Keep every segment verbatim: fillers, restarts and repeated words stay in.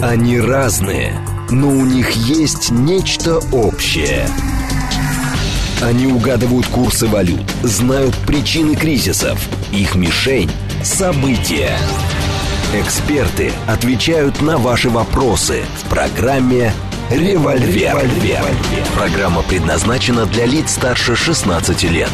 Они разные, но у них есть нечто общее. Они угадывают курсы валют, знают причины кризисов. Их мишень – события. Эксперты отвечают на ваши вопросы в программе «Револьвер». Программа предназначена для лиц старше шестнадцати лет.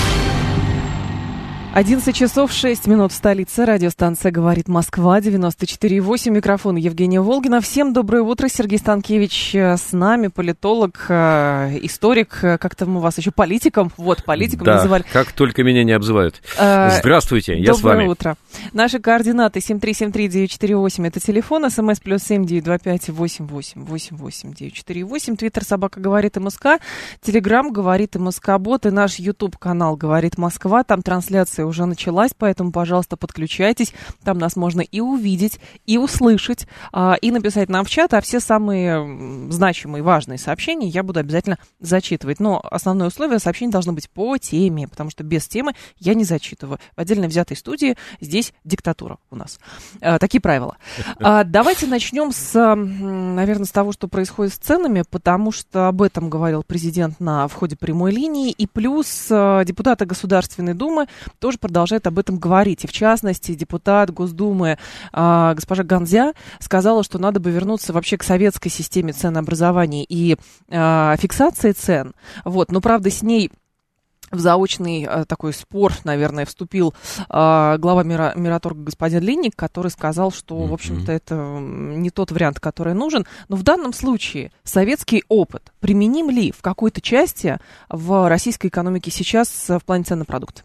одиннадцать часов шесть минут в столице. Радиостанция «Говорит Москва», девяносто четыре и восемь. Микрофон Евгения Волгина. Всем доброе утро. Сергей Станкевич с нами, политолог, историк. Как-то мы вас еще политиком, вот, политиком да, называли. Как только меня не обзывают. Здравствуйте, я с вами. Доброе утро. Наши координаты семь три семь три девять четыре восемь. Это телефон. СМС плюс семь девять два пять восемь восемь восемь восемь девять четыре восемь. Твиттер собака говорит МСК. Телеграм говорит МСК Бот. И наш Ютуб канал говорит Москва. Там трансляция уже началась, поэтому, пожалуйста, подключайтесь. Там нас можно и увидеть, и услышать, а, и написать нам в чат, а все самые значимые, важные сообщения я буду обязательно зачитывать. Но основное условие — сообщение должно быть по теме, потому что без темы я не зачитываю. В отдельно взятой студии здесь диктатура у нас. А, такие правила. А, давайте начнем с, наверное, с того, что происходит с ценами, потому что об этом говорил президент на входе прямой линии, и плюс депутаты Государственной Думы тоже продолжает об этом говорить. И в частности, депутат Госдумы э, госпожа Ганзя сказала, что надо бы вернуться вообще к советской системе ценообразования и э, фиксации цен. Вот. Но, правда, с ней в заочный э, такой спор, наверное, вступил э, глава Мира, Мираторга господин Линник, который сказал, что, mm-hmm. в общем-то, это не тот вариант, который нужен. Но в данном случае советский опыт применим ли в какой-то части в российской экономике сейчас в плане цен на продукты?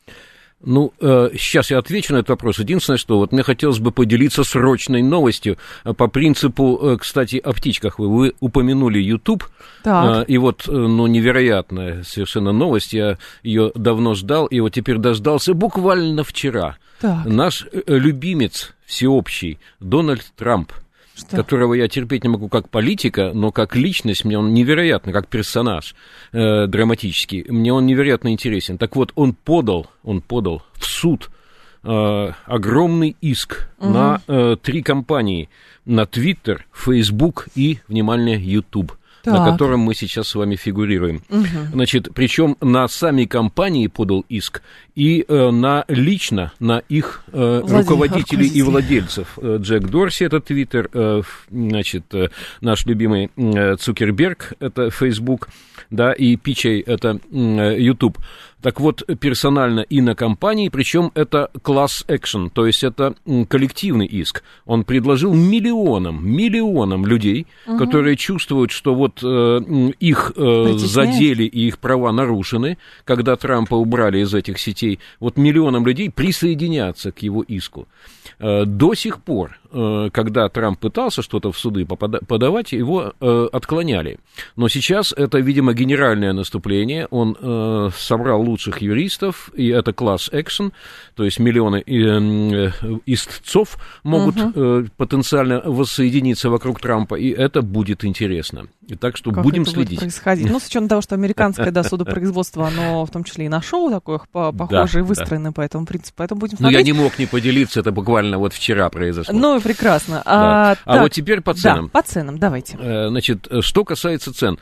Ну, э, сейчас я отвечу на этот вопрос. Единственное, что вот мне хотелось бы поделиться срочной новостью по принципу, э, кстати, о птичках. Вы, вы упомянули YouTube, э, и вот, э, ну, невероятная совершенно новость. Я ее давно ждал, и вот теперь дождался буквально вчера. Так. Наш э, любимец всеобщий Дональд Трамп, что? Которого я терпеть не могу как политика, но как личность, мне он невероятно, как персонаж э, драматический, мне он невероятно интересен. Так вот, он подал, он подал в суд э, огромный иск угу. на э, три компании, на Twitter, Facebook и, внимание, YouTube. Так. На котором мы сейчас с вами фигурируем. Угу. Значит, причем на сами компании подал иск и э, на лично на их э, руководителей и владельцев. Джек Дорси — это Твиттер, э, значит, э, наш любимый э, Цукерберг — это Facebook, да, и Пичей — это э, YouTube. Так вот, персонально и на компании, причем это class action, то есть это коллективный иск. Он предложил миллионам, миллионам людей, угу. которые чувствуют, что вот э, их э, задели и их права нарушены, когда Трампа убрали из этих сетей, вот миллионам людей присоединяться к его иску. Э, до сих пор, э, когда Трамп пытался что-то в суды попада- подавать, его э, отклоняли. Но сейчас это, видимо, генеральное наступление. Он э, собрал лучших юристов, и это class action, то есть миллионы э, э, истцов могут uh-huh. э, потенциально воссоединиться вокруг Трампа, и это будет интересно. И так что как будем это следить. Будет происходить? Ну, с учетом того, что американское да, судопроизводство, оно в том числе и на шоу такое похожее, да, выстроено да. по этому принципу, поэтому будем смотреть. Ну, я не мог не поделиться, это буквально вот вчера произошло. Ну, прекрасно. Да. А, а так, вот теперь по ценам. Да, по ценам, давайте. Значит, что касается цен,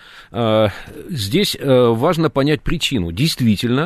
здесь важно понять причину. Действительно,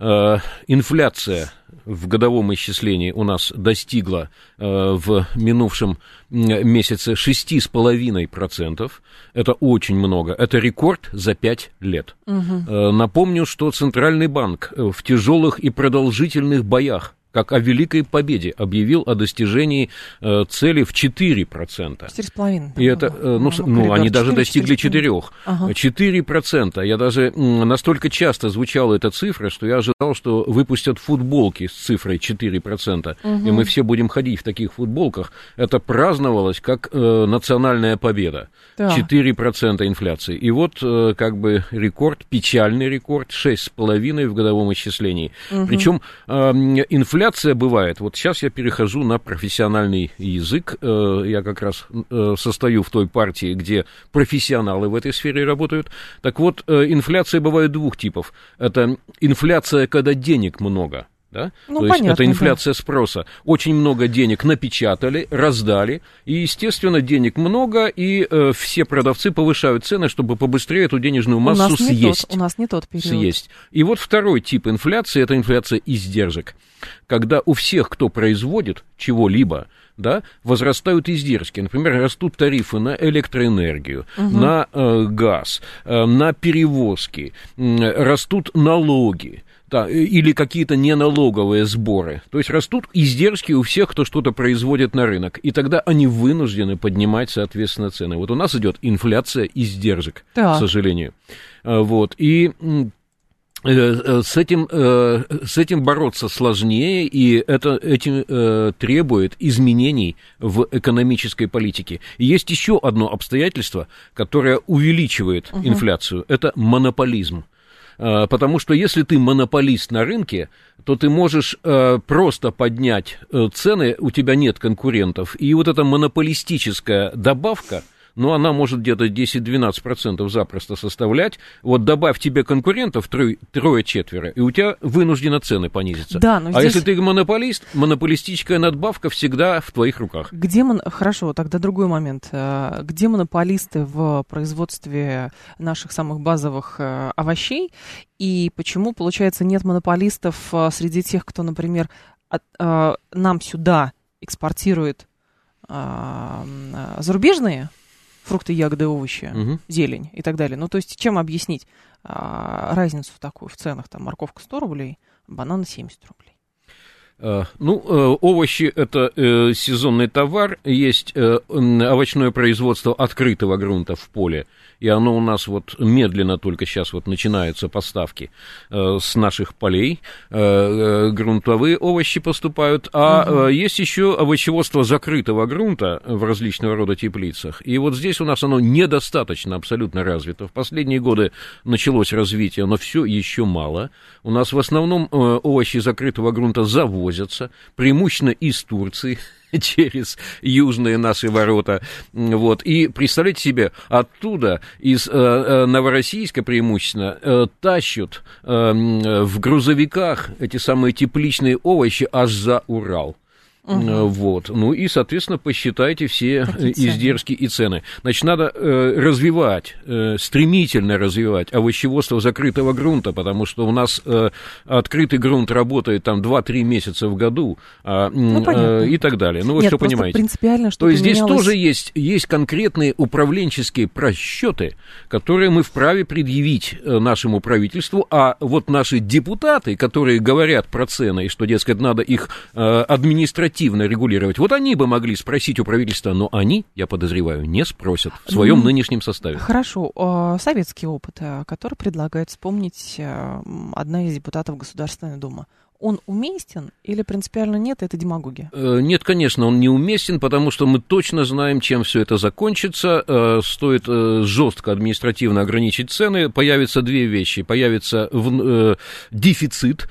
инфляция в годовом исчислении у нас достигла э, в минувшем месяце шесть целых пять десятых процента. Это очень много. Это рекорд за пять лет. Угу. Э, напомню, что Центральный банк в тяжелых и продолжительных боях, как о великой победе, объявил о достижении э, цели в четыре процента. четыре с половиной. И это, э, ну, ну, ну они даже достигли четырех. Ага. четыре процента. Я даже м, настолько часто звучала эта цифра, что я ожидал, что выпустят футболки с цифрой четыре процента. Угу. И мы все будем ходить в таких футболках. Это праздновалось как э, национальная победа. Да. четыре процента инфляции. И вот э, как бы рекорд, печальный рекорд, шесть целых пять десятых в годовом исчислении. Угу. Причем э, инфляция Инфляция бывает. Вот сейчас я перехожу на профессиональный язык. Я как раз состою в той партии, где профессионалы в этой сфере работают. Так вот, инфляция бывает двух типов. Это инфляция, когда денег много. Да? Ну, То понятно, есть это инфляция да. спроса. Очень много денег напечатали, раздали, и, естественно, денег много, и э, все продавцы повышают цены, чтобы побыстрее эту денежную массу у нас съесть. Тот, у нас не тот период. Съесть. И вот второй тип инфляции – это инфляция издержек. Когда у всех, кто производит чего-либо, да, возрастают издержки. Например, растут тарифы на электроэнергию, угу. на э, газ, э, на перевозки, э, растут налоги. Да, или какие-то неналоговые сборы. То есть растут издержки у всех, кто что-то производит на рынок. И тогда они вынуждены поднимать, соответственно, цены. Вот у нас идет инфляция издержек, да. к сожалению. Вот. И с этим, с этим бороться сложнее, и это этим требует изменений в экономической политике. И есть еще одно обстоятельство, которое увеличивает угу. инфляцию. Это монополизм. Потому что если ты монополист на рынке, то ты можешь э, просто поднять э, цены, у тебя нет конкурентов. И вот эта монополистическая добавка, ну, она может где-то десять-двенадцать процентов запросто составлять. Вот добавь тебе конкурентов трое, трое-четверо, и у тебя вынуждены цены понизиться. Да, но а здесь... если ты монополист, монополистическая надбавка всегда в твоих руках. Где мон... Хорошо, тогда другой момент. Где монополисты в производстве наших самых базовых овощей? И почему, получается, нет монополистов среди тех, кто, например, от, э, нам сюда экспортирует э, зарубежные фрукты, ягоды, овощи, угу. зелень и так далее. Ну, то есть, чем объяснить а, разницу такую в ценах? Там морковка сто рублей, бананы семьдесят рублей. Ну, овощи – это сезонный товар, есть овощное производство открытого грунта в поле, и оно у нас вот медленно только сейчас вот начинаются поставки с наших полей, грунтовые овощи поступают, а угу. есть еще овощеводство закрытого грунта в различного рода теплицах, и вот здесь у нас оно недостаточно абсолютно развито. В последние годы началось развитие, но все еще мало. У нас в основном овощи закрытого грунта завозят, преимущественно из Турции, через южные наши ворота. Вот. И представляете себе, оттуда, из э, Новороссийска преимущественно, э, тащат э, в грузовиках эти самые тепличные овощи аж за Урал. Угу. Вот. Ну и, соответственно, посчитайте все Какие издержки цены? И цены. Значит, надо э, развивать, э, стремительно развивать овощеводство закрытого грунта, потому что у нас э, открытый грунт работает там два-три месяца в году а, ну, э, и так далее. Ну, вы что понимаете. Принципиально, что То есть здесь менялось... тоже есть, есть конкретные управленческие просчеты, которые мы вправе предъявить нашему правительству, а вот наши депутаты, которые говорят про цены, и что, дескать, надо их э, административно регулировать. Вот они бы могли спросить у правительства, но они, я подозреваю, не спросят в своем mm. нынешнем составе. Хорошо. Советский опыт, который предлагает вспомнить одна из депутатов Государственной Думы, он уместен или принципиально нет, это демагогия? Нет, конечно, он не уместен, потому что мы точно знаем, чем все это закончится. Стоит жестко административно ограничить цены, появятся две вещи. Появится в, э, дефицит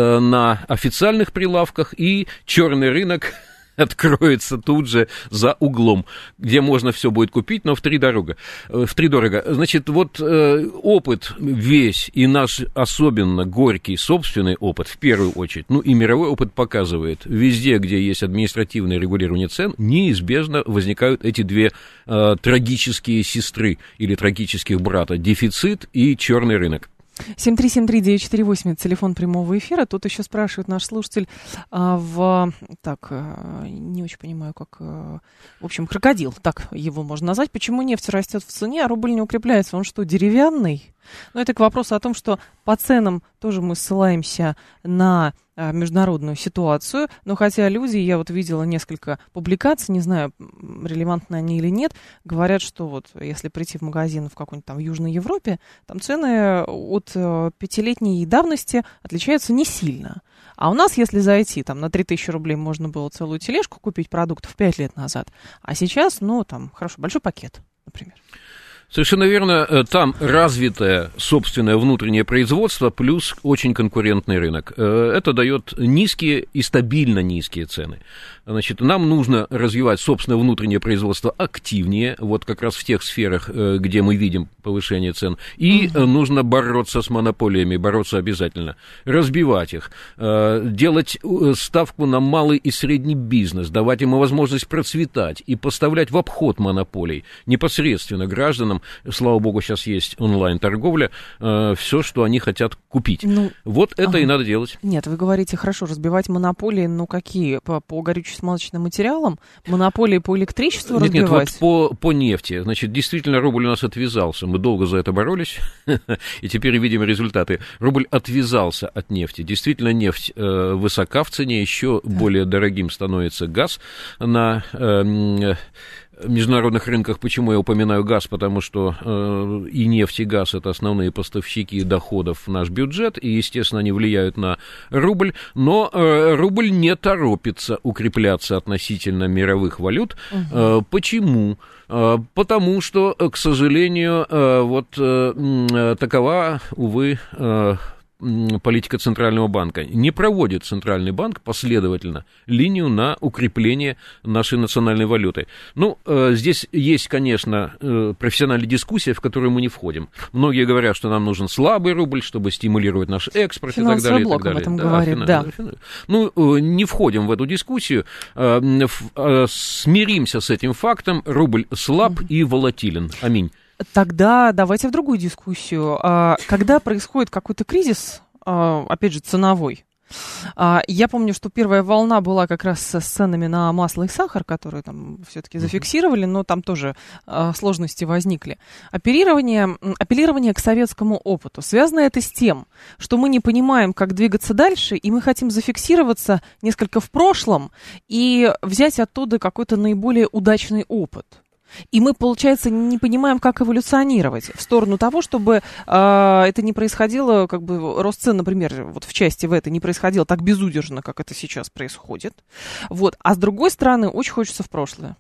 на официальных прилавках, и черный рынок откроется тут же за углом, где можно все будет купить, но втридорога, втридорого. Значит, вот опыт весь, и наш особенно горький собственный опыт, в первую очередь, ну и мировой опыт показывает, везде, где есть административное регулирование цен, неизбежно возникают эти две э, трагические сестры или трагических брата, дефицит и черный рынок. семь три семь три девять четыре восемь, это телефон прямого эфира. Тут еще спрашивает наш слушатель а, в... Так, а, не очень понимаю, как... А, в общем, крокодил, так его можно назвать. Почему нефть растет в цене, а рубль не укрепляется? Он что, деревянный? Ну, это к вопросу о том, что по ценам тоже мы ссылаемся на а, международную ситуацию. Но хотя люди, я вот видела несколько публикаций, не знаю, релевантны они или нет, говорят, что вот если прийти в магазин в какой-нибудь там в Южной Европе, там цены от э, пятилетней давности отличаются не сильно. А у нас, если зайти, там на три тысячи рублей можно было целую тележку купить продуктов пять лет назад, а сейчас, ну, там, хорошо, большой пакет, например. Совершенно верно. Там развитое собственное внутреннее производство плюс очень конкурентный рынок. Это дает низкие и стабильно низкие цены. Значит, нам нужно развивать собственное внутреннее производство активнее, вот как раз в тех сферах, где мы видим повышение цен. И угу. нужно бороться с монополиями, бороться обязательно, разбивать их, делать ставку на малый и средний бизнес, давать ему возможность процветать и поставлять в обход монополий непосредственно гражданам. Слава богу, сейчас есть онлайн-торговля, все, что они хотят купить. Ну, вот это ага. и надо делать. Нет, вы говорите, хорошо, разбивать монополии, ну какие? По, по горюче-смазочным материалам? Монополии по электричеству нет, разбивать? Нет, вот по, по нефти. Значит, действительно, рубль у нас отвязался. Мы долго за это боролись, и теперь видим результаты. Рубль отвязался от нефти. Действительно, нефть э, высока в цене, еще да. более дорогим становится газ на... Э, международных рынках. Почему я упоминаю газ? Потому что э, и нефть, и газ — это основные поставщики доходов в наш бюджет, и, естественно, они влияют на рубль, но э, рубль не торопится укрепляться относительно мировых валют. Угу. Э, почему? Э, потому что, к сожалению, э, вот э, такова, увы, э, политика Центрального банка. Не проводит Центральный банк последовательно линию на укрепление нашей национальной валюты. Ну, э, здесь есть, конечно, э, профессиональная дискуссия, в которую мы не входим. Многие говорят, что нам нужен слабый рубль, чтобы стимулировать наш экспорт и так далее. Блок и так далее. об этом да, говорит, финанс, да. Финанс. Ну, э, не входим в эту дискуссию. Э, э, смиримся с этим фактом. Рубль слаб mm-hmm. и волатилен. Аминь. Тогда давайте в другую дискуссию. Когда происходит какой-то кризис, опять же, ценовой, я помню, что первая волна была как раз с ценами на масло и сахар, которые там все-таки зафиксировали, но там тоже сложности возникли. Оперирование, апеллирование к советскому опыту. Связано это с тем, что мы не понимаем, как двигаться дальше, и мы хотим зафиксироваться несколько в прошлом и взять оттуда какой-то наиболее удачный опыт. И мы, получается, не понимаем, как эволюционировать в сторону того, чтобы э, это не происходило, как бы рост цен, например, вот в части в этой не происходил так безудержно, как это сейчас происходит. Вот. А с другой стороны, очень хочется в прошлое.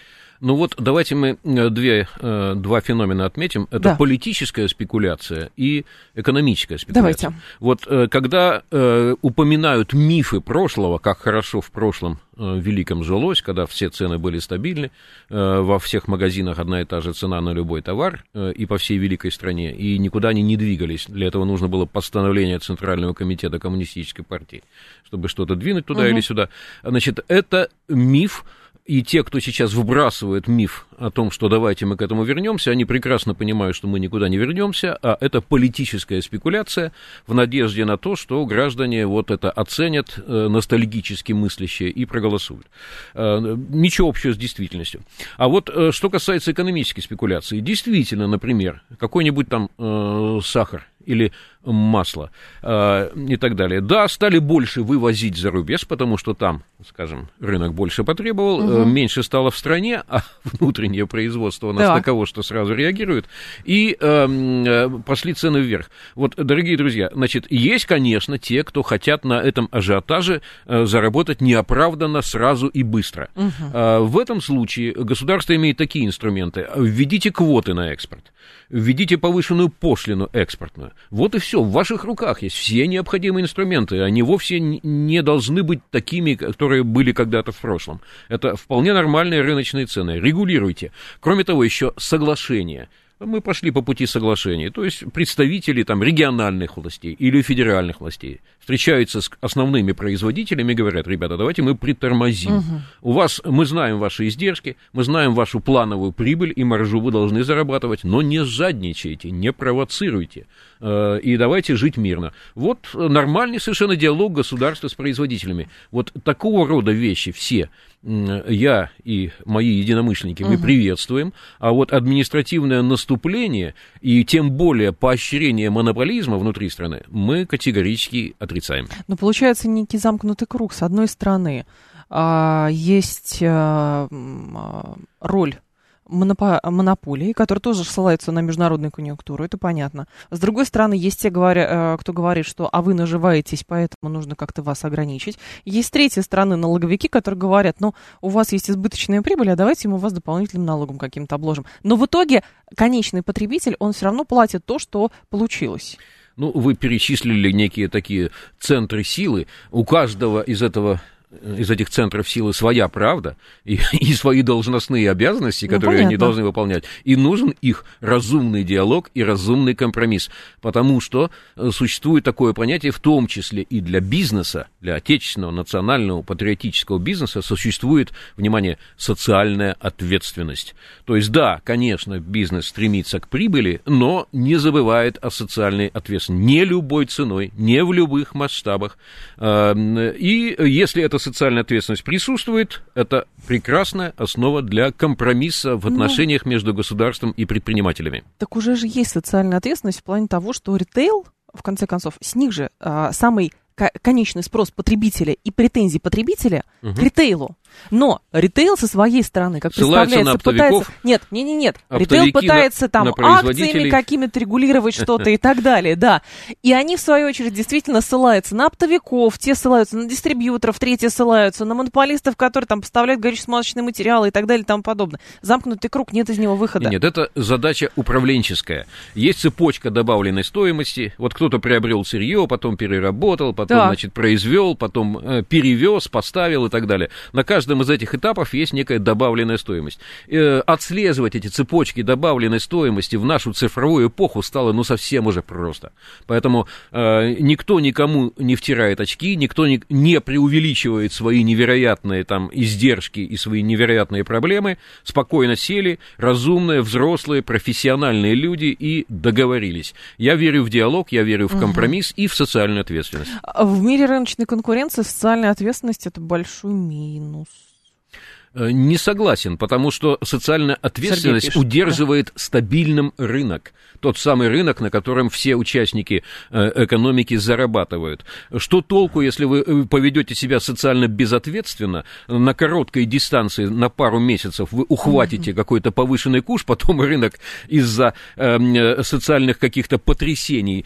Ну вот давайте мы две, два феномена отметим. Это да. политическая спекуляция и экономическая спекуляция. Давайте. Вот когда э, упоминают мифы прошлого, как хорошо в прошлом э, великом жилось, когда все цены были стабильны, э, во всех магазинах одна и та же цена на любой товар, э, и по всей великой стране, и никуда они не двигались. Для этого нужно было постановление Центрального комитета Коммунистической партии, чтобы что-то двинуть туда угу. или сюда. Значит, это миф. И те, кто сейчас выбрасывает миф о том, что давайте мы к этому вернемся, они прекрасно понимают, что мы никуда не вернемся, а это политическая спекуляция в надежде на то, что граждане вот это оценят, э, ностальгически мыслящие, и проголосуют. Э, ничего общего с действительностью. А вот э, что касается экономической спекуляции, действительно, например, какой-нибудь там э, сахар или масло э, и так далее. Да, стали больше вывозить за рубеж, потому что там, скажем, рынок больше потребовал, угу. э, меньше стало в стране, а внутреннее производство у нас да. таково, что сразу реагирует, и э, э, пошли цены вверх. Вот, дорогие друзья, значит, есть, конечно, те, кто хотят на этом ажиотаже э, заработать неоправданно, сразу и быстро. Угу. Э, в этом случае государство имеет такие инструменты. Введите квоты на экспорт, введите повышенную пошлину экспортную. Вот и все, в ваших руках есть все необходимые инструменты. Они вовсе не должны быть такими, которые были когда-то в прошлом. Это вполне нормальные рыночные цены. Регулируйте. Кроме того, еще соглашение. Мы пошли по пути соглашений. То есть представители там, региональных властей или федеральных властей встречаются с основными производителями и говорят: ребята, давайте мы притормозим. Угу. У вас, мы знаем ваши издержки, мы знаем вашу плановую прибыль и маржу вы должны зарабатывать, но не жадничайте, не провоцируйте. И давайте жить мирно. Вот нормальный совершенно диалог государства с производителями. Вот такого рода вещи все я и мои единомышленники мы угу. приветствуем, а вот административное наступление и тем более поощрение монополизма внутри страны мы категорически отрицаем. Но получается некий замкнутый круг. С одной стороны, есть роль монополии, которые тоже ссылаются на международную конъюнктуру, это понятно. С другой стороны, есть те, говоря, кто говорит, что а вы наживаетесь, поэтому нужно как-то вас ограничить. Есть с третьей стороны налоговики, которые говорят, ну, у вас есть избыточная прибыль, а давайте мы вас дополнительным налогом каким-то обложим. Но в итоге конечный потребитель, он все равно платит то, что получилось. Ну, вы перечислили некие такие центры силы. У каждого из этого... из этих центров силы своя правда и, и свои должностные обязанности, которые ну, они должны выполнять. И нужен их разумный диалог и разумный компромисс. Потому что существует такое понятие, в том числе и для бизнеса, для отечественного, национального, патриотического бизнеса, существует, внимание, социальная ответственность. То есть, да, конечно, бизнес стремится к прибыли, но не забывает о социальной ответственности. Не любой ценой, не в любых масштабах. И если это социальная ответственность присутствует, это прекрасная основа для компромисса в отношениях ну, между государством и предпринимателями. Так уже же есть социальная ответственность в плане того, что ритейл, в конце концов, с них же а, самый к- конечный спрос потребителя и претензии потребителя угу. к ритейлу. Но ритейл со своей стороны, как ссылается представляется, пытается... Нет, нет, нет, нет. Ритейл пытается на, там на акциями какими-то регулировать что-то и так далее, да. И они, в свою очередь, действительно ссылаются на оптовиков, те ссылаются на дистрибьюторов, третьи ссылаются на монополистов, которые там поставляют горюче-смазочные материалы и так далее и тому подобное. Замкнутый круг, нет из него выхода. Нет, это задача управленческая. Есть цепочка добавленной стоимости. Вот кто-то приобрел сырье, потом переработал, потом, да. значит, произвел, потом э, перевез, поставил и так далее. На каждом В каждом из этих этапов есть некая добавленная стоимость. Э, отслеживать эти цепочки добавленной стоимости в нашу цифровую эпоху стало, ну, совсем уже просто. Поэтому э, никто никому не втирает очки, никто не, не преувеличивает свои невероятные там издержки и свои невероятные проблемы. Спокойно сели, разумные, взрослые, профессиональные люди и договорились. Я верю в диалог, я верю в компромисс угу. и в социальную ответственность. В мире рыночной конкуренции социальная ответственность – это большой минус. Не согласен, потому что социальная ответственность удерживает да. стабильным рынок. Тот самый рынок, на котором все участники экономики зарабатывают. Что толку, если вы поведете себя социально безответственно, на короткой дистанции, на пару месяцев вы ухватите mm-hmm. какой-то повышенный куш, потом рынок из-за э, социальных каких-то потрясений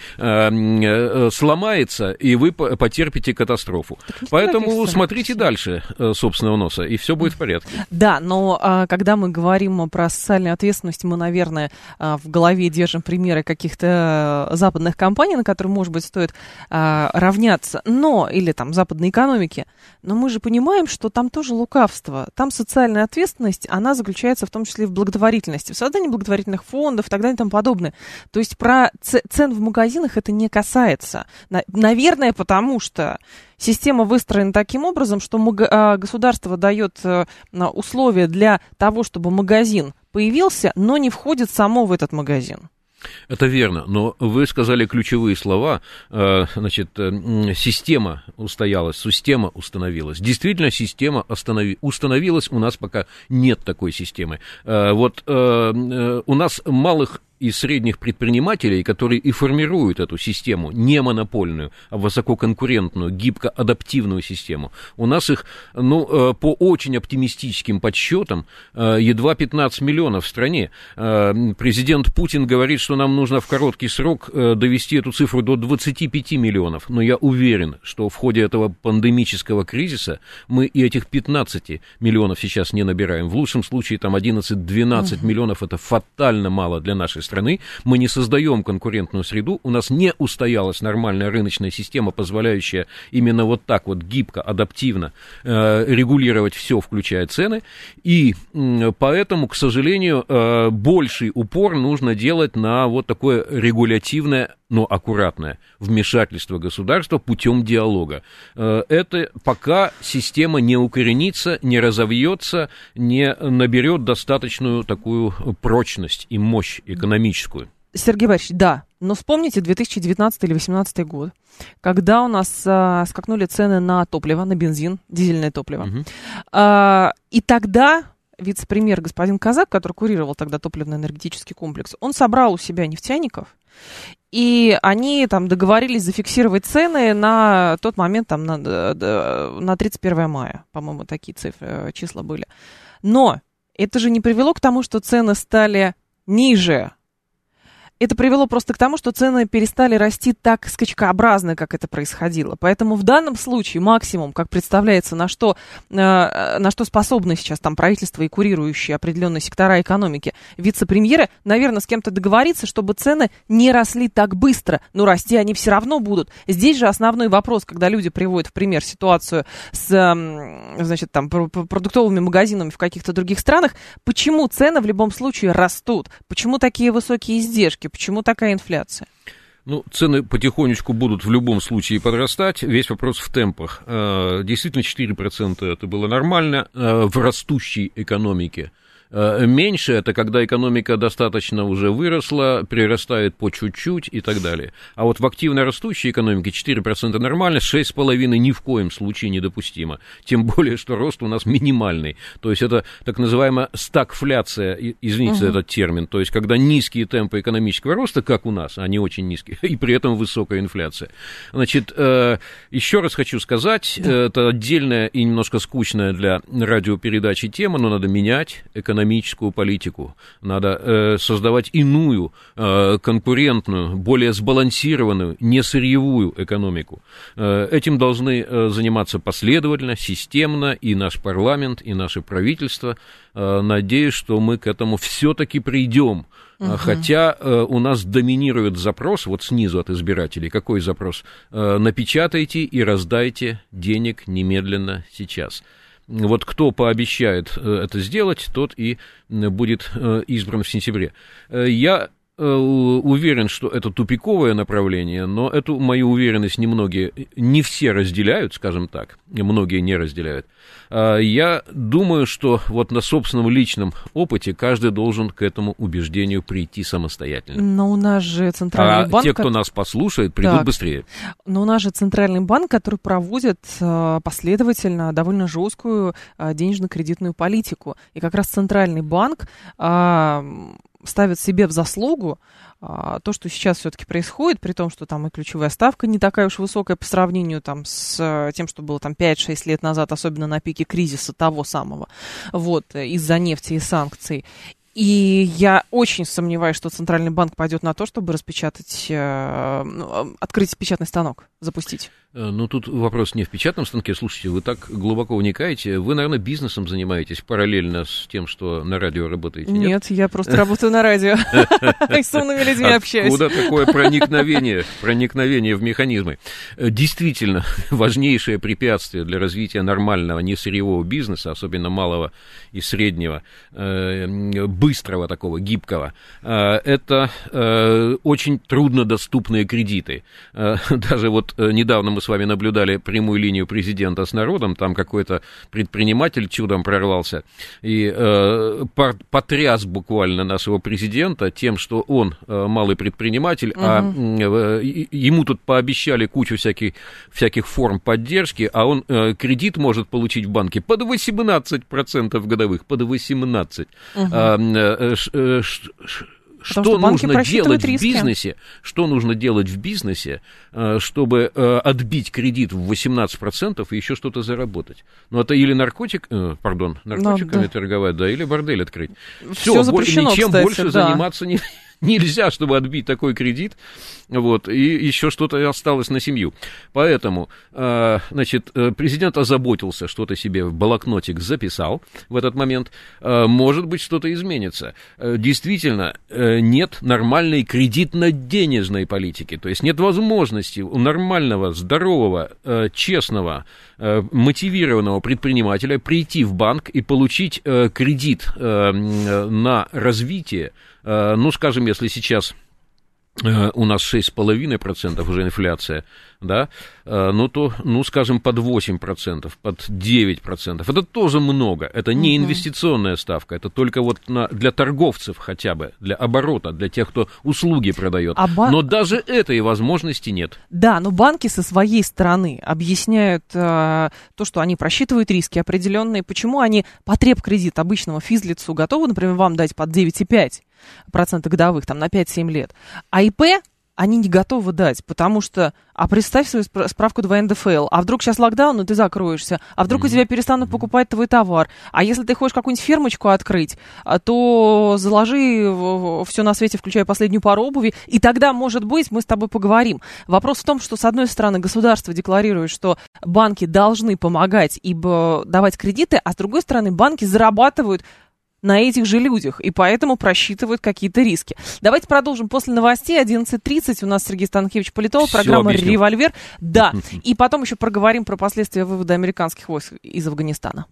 э, сломается, и вы потерпите катастрофу. Поэтому смотрите дальше собственного носа, и все будет в порядке. Да, но а, когда мы говорим про социальную ответственность, мы, наверное, а, в голове держим примеры каких-то западных компаний, на которые, может быть, стоит а, равняться, но, или там западной экономики, но мы же понимаем, что там тоже лукавство. Там социальная ответственность, она заключается в том числе и в благотворительности, в создании благотворительных фондов и так далее и тому подобное. То есть про ц- цен в магазинах это не касается. На- наверное, потому что система выстроена таким образом, что мага- государство дает условия для того, чтобы магазин появился, но не входит само в этот магазин. Это верно, но вы сказали ключевые слова, значит, система устоялась, система установилась. Действительно, система останови, установилась, у нас пока нет такой системы. Вот у нас малых и средних предпринимателей, которые и формируют эту систему, не монопольную, а высококонкурентную, гибко-адаптивную систему. У нас их, ну, по очень оптимистическим подсчетам, едва пятнадцать миллионов в стране. Президент Путин говорит, что нам нужно в короткий срок довести эту цифру до двадцати пяти миллионов. Но я уверен, что в ходе этого пандемического кризиса мы и этих пятнадцати миллионов сейчас не набираем. В лучшем случае там одиннадцать-двенадцать миллионов, это фатально мало для нашей страны. страны, мы не создаем конкурентную среду, у нас не устоялась нормальная рыночная система, позволяющая именно вот так вот гибко, адаптивно э, регулировать все, включая цены, и э, поэтому, к сожалению, э, больший упор нужно делать на вот такое регулятивное, но аккуратное вмешательство государства путем диалога. Э, это пока система не укоренится, не разовьется, не наберет достаточную такую прочность и мощь экономическую. Сергей Борисович, да, но вспомните две тысячи девятнадцатый или две тысячи восемнадцатый год, когда у нас а, скакнули цены на топливо, на бензин, дизельное топливо. Угу. А, и тогда вице-премьер господин Казак, который курировал тогда топливно-энергетический комплекс, он собрал у себя нефтяников, и они там договорились зафиксировать цены на тот момент, там, на, на тридцать первое мая, по-моему, такие цифры, числа были. Но это же не привело к тому, что цены стали ниже. Это привело просто к тому, что цены перестали расти так скачкообразно, как это происходило. Поэтому в данном случае максимум, как представляется, на что, э, на что способны сейчас там правительство и курирующие определенные сектора экономики, вице-премьеры, наверное, с кем-то договориться, чтобы цены не росли так быстро. Но расти они все равно будут. Здесь же основной вопрос, когда люди приводят в пример ситуацию с, э, значит, там, продуктовыми магазинами в каких-то других странах, почему цены в любом случае растут? Почему такие высокие издержки? Почему такая инфляция? Ну, цены потихонечку будут в любом случае подрастать. Весь вопрос в темпах. Действительно, четыре процента это было нормально в растущей экономике. Меньше — это когда экономика достаточно уже выросла, прирастает по чуть-чуть и так далее. А вот в активно растущей экономике четыре процента нормально, шесть с половиной ни в коем случае недопустимо. Тем более, что рост у нас минимальный. То есть это так называемая стагфляция, извините угу. этот термин. То есть когда низкие темпы экономического роста, как у нас, они очень низкие, и при этом высокая инфляция. Значит, еще раз хочу сказать, да. это отдельная и немножко скучная для радиопередачи тема, но надо менять экономику. экономическую политику. Надо э, создавать иную, э, конкурентную, более сбалансированную, не сырьевую экономику. Э, этим должны э, заниматься последовательно, системно и наш парламент, и наше правительство. Э, надеюсь, что мы к этому все-таки придем. Uh-huh. Хотя э, у нас доминирует запрос, вот снизу от избирателей. Какой запрос? Э, напечатайте и раздайте денег немедленно сейчас. Вот кто пообещает это сделать, тот и будет избран в сентябре. Я уверен, что это тупиковое направление, но эту мою уверенность немногие, не все разделяют, скажем так, многие не разделяют. Я думаю, что вот на собственном личном опыте каждый должен к этому убеждению прийти самостоятельно. Но у нас же Центральный а банк... А те, кто нас послушает, придут так. быстрее. Но у нас же Центральный банк, который проводит последовательно довольно жесткую денежно-кредитную политику. И как раз Центральный банк... ставят себе в заслугу а, то, что сейчас все-таки происходит, при том, что там и ключевая ставка не такая уж высокая по сравнению там, с тем, что было там пять-шесть лет назад, особенно на пике кризиса того самого, вот, из-за нефти и санкций. И я очень сомневаюсь, что Центральный банк пойдет на то, чтобы распечатать, э, открыть печатный станок, запустить. Ну, тут вопрос не в печатном станке. Слушайте, вы так глубоко вникаете. Вы, наверное, бизнесом занимаетесь параллельно с тем, что на радио работаете, нет? Нет, я просто работаю на радио и с умными людьми общаюсь. Откуда такое проникновение, проникновение в механизмы? Действительно, важнейшее препятствие для развития нормального несырьевого бизнеса, особенно малого и среднего, быстрого такого, гибкого, это очень труднодоступные кредиты. Даже вот недавно мы с вами наблюдали прямую линию президента с народом, там какой-то предприниматель чудом прорвался и э, потряс буквально нашего президента тем, что он э, малый предприниматель, угу. а э, ему тут пообещали кучу всяких, всяких форм поддержки, а он э, кредит может получить в банке под восемнадцать процентов годовых, под восемнадцать процентов. Что, что нужно делать риски. в бизнесе, что нужно делать в бизнесе, чтобы отбить кредит в восемнадцать процентов и еще что-то заработать? Ну, это или наркотик, пардон, наркотиками ну, да. торговать, да, или бордель открыть. Все, Все запрещено, ничем кстати, больше да. заниматься не... Нельзя, чтобы отбить такой кредит, вот, и еще что-то осталось на семью. Поэтому, э, значит, президент озаботился, что-то себе в блокнотик записал в этот момент. Э, может быть, что-то изменится. Э, действительно, э, нет нормальной кредитно-денежной политики, то есть нет возможности у нормального, здорового, э, честного, э, мотивированного предпринимателя прийти в банк и получить э, кредит э, на развитие. Ну, скажем, если сейчас у нас шесть с половиной процентов уже инфляция, да, ну, то, ну, скажем, под восемь процентов, под девять процентов. Это тоже много. Это не инвестиционная ставка, это только вот на, для торговцев хотя бы, для оборота, для тех, кто услуги продает. А бан... Но даже этой возможности нет. Да, но банки со своей стороны объясняют э, то, что они просчитывают риски определенные, почему они потреб-кредит обычного физлицу готовы, например, вам дать под девять и пять процентов годовых, там, на пять-семь лет. А ИП они не готовы дать, потому что, а представь свою справку два эн дэ эф эл, а вдруг сейчас локдаун, и ты закроешься, а вдруг mm-hmm. у тебя перестанут покупать твой товар, а если ты хочешь какую-нибудь фермочку открыть, то заложи все на свете, включая последнюю пару обуви, и тогда, может быть, мы с тобой поговорим. Вопрос в том, что, с одной стороны, государство декларирует, что банки должны помогать и давать кредиты, а с другой стороны, банки зарабатывают на этих же людях, и поэтому просчитывают какие-то риски. Давайте продолжим после новостей. одиннадцать тридцать у нас Сергей Станкевич, политолог, Всё программа объясню. «Револьвер». Да, и потом еще проговорим про последствия вывода американских войск из Афганистана.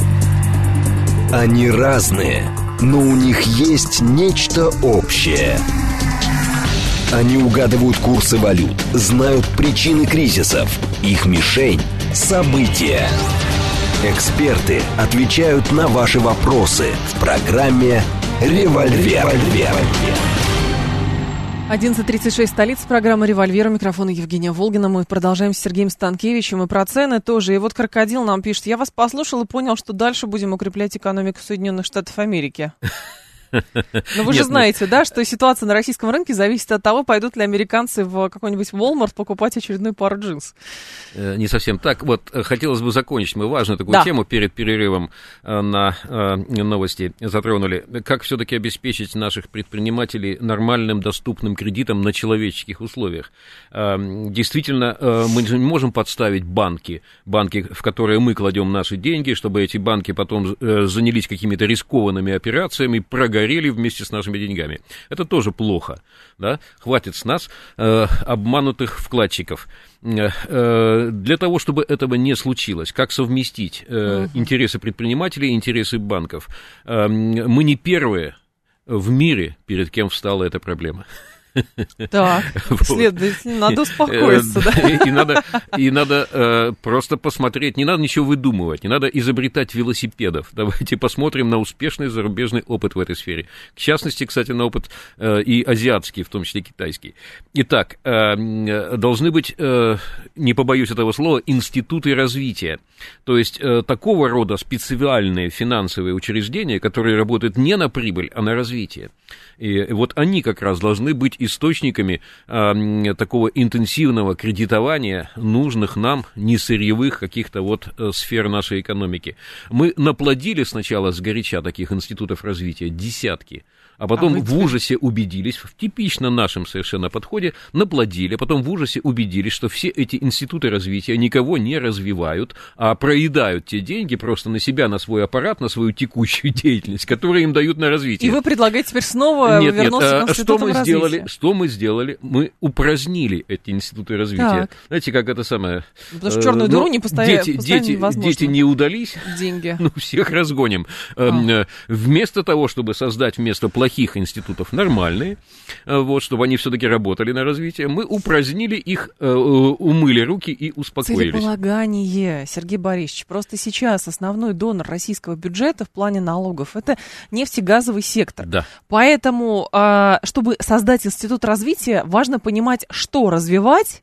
Они разные, но у них есть нечто общее. Они угадывают курсы валют, знают причины кризисов. Их мишень – события. Эксперты отвечают на ваши вопросы в программе «Револьвер». одиннадцать тридцать шесть, столица, программа «Револьвер». У микрофона Евгения Волгина. Мы продолжаем с Сергеем Станкевичем. И про цены тоже. И вот Крокодил нам пишет: я вас послушал и понял, что дальше будем укреплять экономику Соединенных Штатов Америки. Но вы же знаете, да, что ситуация на российском рынке зависит от того, пойдут ли американцы в какой-нибудь Walmart покупать очередную пару джинс. Не совсем так. Вот хотелось бы закончить. Мы важную такую да. тему перед перерывом на новости затронули. Как все-таки обеспечить наших предпринимателей нормальным, доступным кредитом на человеческих условиях? Действительно, мы не можем подставить банки, банки, в которые мы кладем наши деньги, чтобы эти банки потом занялись какими-то рискованными операциями, прогорели горели вместе с нашими деньгами. Это тоже плохо. Да? Хватит с нас э, обманутых вкладчиков. Э, для того, чтобы этого не случилось, как совместить э, uh-huh. интересы предпринимателей и интересы банков? Э, мы не первые в мире, перед кем встала эта проблема. Так, вот. Следовательно, надо успокоиться, да? И надо, и надо э, просто посмотреть, не надо ничего выдумывать, не надо изобретать велосипедов. Давайте посмотрим на успешный зарубежный опыт в этой сфере. В частности, кстати, на опыт э, и азиатский, в том числе китайский. Итак, э, должны быть, э, не побоюсь этого слова, институты развития. То есть э, такого рода специальные финансовые учреждения, которые работают не на прибыль, а на развитие. И вот они как раз должны быть источниками э, такого интенсивного кредитования нужных нам несырьевых каких-то вот э, сфер нашей экономики. Мы наплодили сначала сгоряча таких институтов развития десятки, а потом а в ужасе убедились, в типично нашем совершенно подходе, наплодили, а потом в ужасе убедились, что все эти институты развития никого не развивают, а проедают те деньги просто на себя, на свой аппарат, на свою текущую деятельность, которые им дают на развитие. И вы предлагаете теперь снова нет, вернуться нет, к институтам что мы развития? Сделали, что мы сделали? Мы упразднили эти институты развития. Так. Знаете, как это самое... Потому что черную дыру не постоянно, дети, постоянно дети, невозможно. Дети не удались, деньги. Ну, всех разгоним. А. Вместо того, чтобы создать вместо плохих институтов нормальные, вот, чтобы они все-таки работали на развитие, мы упразднили их, умыли руки и успокоились. Целеполагание, Сергей Борисович, просто сейчас основной донор российского бюджета в плане налогов — это нефтегазовый сектор. Да. Поэтому, чтобы создать институт развития, важно понимать, что развивать,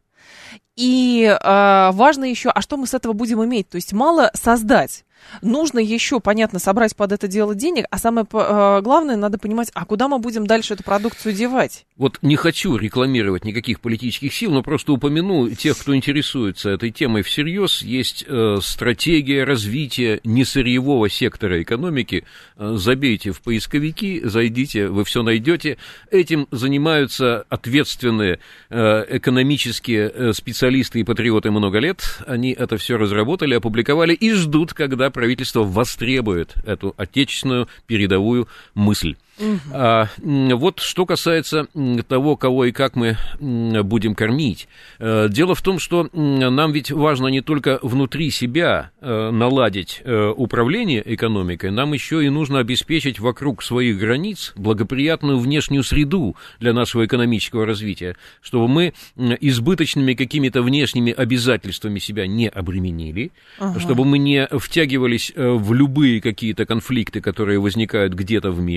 и важно еще, а что мы с этого будем иметь. То есть мало создать. Нужно еще, понятно, собрать под это дело денег, а самое э, главное, надо понимать, а куда мы будем дальше эту продукцию девать? Вот не хочу рекламировать никаких политических сил, но просто упомяну тех, кто интересуется этой темой всерьез. Есть э, стратегия развития несырьевого сектора экономики. Э, забейте в поисковики, зайдите, вы все найдете. Этим занимаются ответственные э, экономические э, специалисты и патриоты много лет. Они это все разработали, опубликовали и ждут, когда правительство востребует эту отечественную передовую мысль. Угу. А, вот что касается того, кого и как мы будем кормить. Дело в том, что нам ведь важно не только внутри себя наладить управление экономикой, нам еще и нужно обеспечить вокруг своих границ благоприятную внешнюю среду для нашего экономического развития, чтобы мы избыточными какими-то внешними обязательствами себя не обременили, ага. чтобы мы не втягивались в любые какие-то конфликты, которые возникают где-то в мире,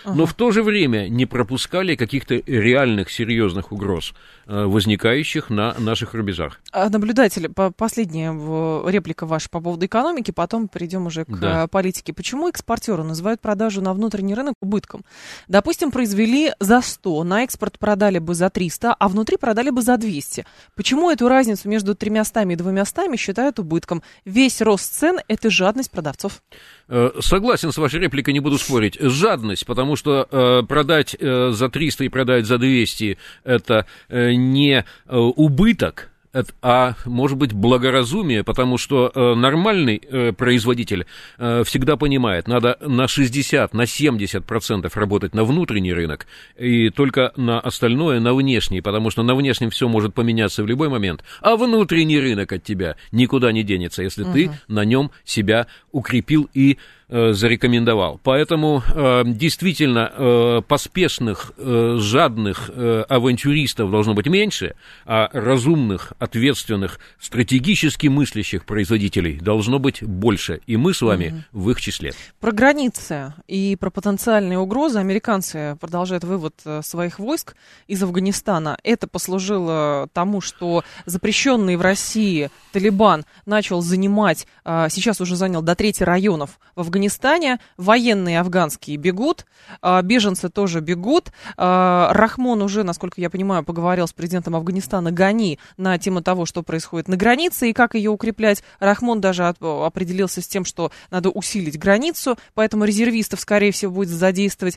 uh-huh. но в то же время не пропускали каких-то реальных, серьезных угроз, возникающих на наших рубежах. Наблюдатель, последняя реплика ваша по поводу экономики, потом перейдем уже к да. политике. Почему экспортеры называют продажу на внутренний рынок убытком? Допустим, произвели за сто, на экспорт продали бы за триста, а внутри продали бы за двести. Почему эту разницу между тремястами и двумястами считают убытком? Весь рост цен – это жадность продавцов. Согласен с вашей репликой, не буду спорить. Жадность, потому что э, продать э, за триста и продать за двести – это э, не э, убыток, а может быть благоразумие, потому что э, нормальный э, производитель э, всегда понимает, надо на шестьдесят, на семьдесят процентов работать на внутренний рынок и только на остальное на внешний, потому что на внешнем все может поменяться в любой момент, а внутренний рынок от тебя никуда не денется, если угу. ты на нем себя укрепил и зарекомендовал. Поэтому э, действительно э, поспешных, э, жадных э, авантюристов должно быть меньше, а разумных, ответственных, стратегически мыслящих производителей должно быть больше. И мы с вами угу. в их числе. Про границы и про потенциальные угрозы американцы продолжают вывод своих войск из Афганистана. Это послужило тому, что запрещенный в России Талибан начал занимать, э, сейчас уже занял до трети районов в Афганистане. Афганистане, военные афганские бегут, беженцы тоже бегут. Рахмон уже, насколько я понимаю, поговорил с президентом Афганистана Гани на тему того, что происходит на границе и как ее укреплять. Рахмон даже определился с тем, что надо усилить границу, поэтому резервистов, скорее всего, будет задействовать.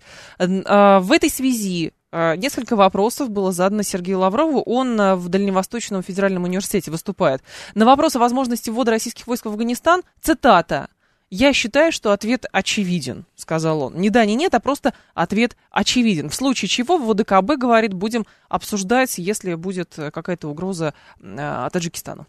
В этой связи несколько вопросов было задано Сергею Лаврову. Он в Дальневосточном федеральном университете выступает. На вопрос о возможности ввода российских войск в Афганистан, цитата: «Я считаю, что ответ очевиден», — сказал он. Не да, не нет, а просто ответ очевиден. В случае чего в ВДКБ, говорит, будем обсуждать, если будет какая-то угроза э, Таджикистану.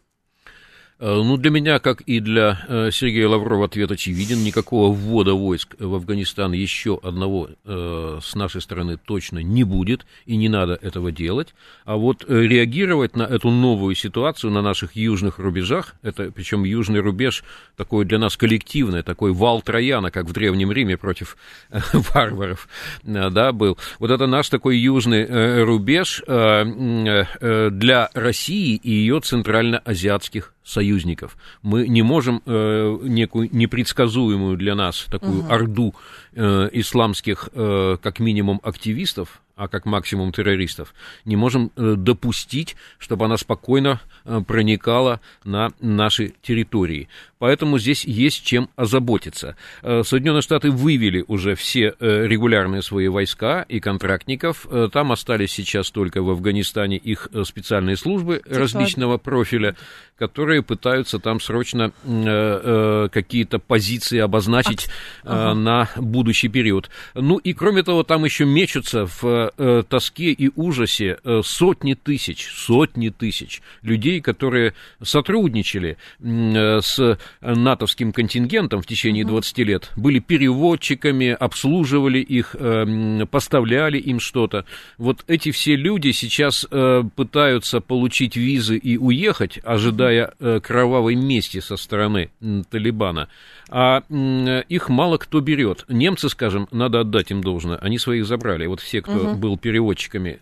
Ну, для меня, как и для э, Сергея Лаврова, ответ очевиден. Никакого ввода войск в Афганистан еще одного э, с нашей стороны точно не будет, и не надо этого делать. А вот э, реагировать на эту новую ситуацию на наших южных рубежах, это, причем южный рубеж такой для нас коллективный, такой вал Трояна, как в Древнем Риме против э, варваров, э, да, был. Вот это наш такой южный э, рубеж э, э, для России и ее центральноазиатских союзников. Мы не можем э, некую непредсказуемую для нас такую угу. орду э, исламских, э, как минимум, активистов, а как максимум террористов, не можем э, допустить, чтобы она спокойно э, проникала на наши территории. Поэтому здесь есть чем озаботиться. Э, Соединенные Штаты вывели уже все э, регулярные свои войска и контрактников. Э, там остались сейчас только в Афганистане их э, специальные службы Типа... различного профиля, которые пытаются там срочно э, э, какие-то позиции обозначить э, ага. на будущий период. Ну и кроме того, там еще мечутся в э, тоске и ужасе э, сотни тысяч, сотни тысяч людей, которые сотрудничали э, с натовским контингентом в течение двадцати лет, были переводчиками, обслуживали их, э, поставляли им что-то. Вот эти все люди сейчас э, пытаются получить визы и уехать, ожидая кровавой мести со стороны Талибана, а их мало кто берет. Немцы, скажем, надо отдать им должное, они своих забрали. Вот все, кто угу. был переводчиками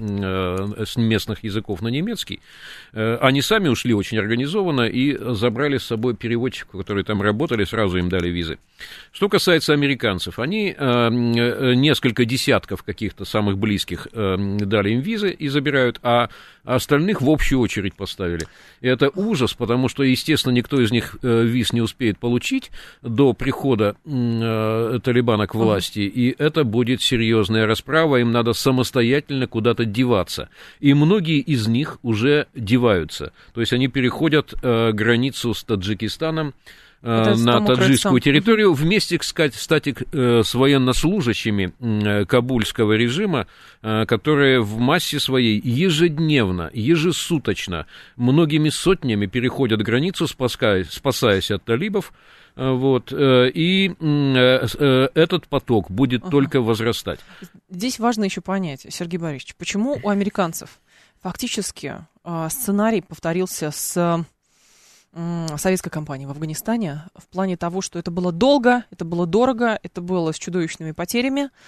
с местных языков на немецкий, они сами ушли очень организованно и забрали с собой переводчиков, которые там работали, сразу им дали визы. Что касается американцев, они несколько десятков каких-то самых близких дали им визы и забирают, а остальных в общую очередь поставили. И это ужас, потому что, естественно, никто из них виз не успеет получить до прихода э, Талибана к власти, uh-huh. и это будет серьезная расправа, им надо самостоятельно куда-то деваться. И многие из них уже деваются, то есть они переходят э, границу с Таджикистаном, Это на таджикскую территорию вместе, кстати, с военнослужащими кабульского режима, которые в массе своей ежедневно, ежесуточно, многими сотнями переходят границу, спасаясь, спасаясь от талибов. Вот, и этот поток будет ага. только возрастать. Здесь важно еще понять, Сергей Борисович, почему у американцев фактически сценарий повторился с советской кампании в Афганистане в плане того, что это было долго, это было дорого, это было с чудовищными потерями.